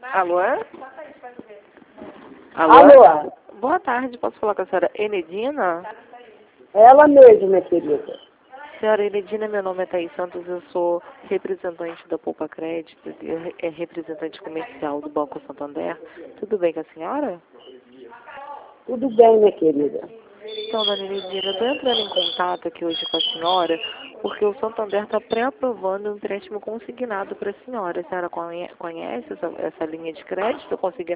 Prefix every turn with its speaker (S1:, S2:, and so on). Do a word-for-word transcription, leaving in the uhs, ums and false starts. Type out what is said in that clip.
S1: Alô? Alô?
S2: Alô?
S1: Boa tarde, posso falar com a senhora Enedina?
S2: Ela mesma, minha querida.
S1: Senhora Enedina, meu nome é Thaís Santos, eu sou representante da Poupa Crédito, é representante comercial do Banco Santander. Tudo bem com a senhora?
S2: Tudo bem, minha querida.
S1: Então, dona Enedina, eu estou entrando em contato aqui hoje com a senhora porque o Santander está pré-aprovando um empréstimo consignado para a senhora. A senhora conhe- conhece essa, essa linha de crédito consignado?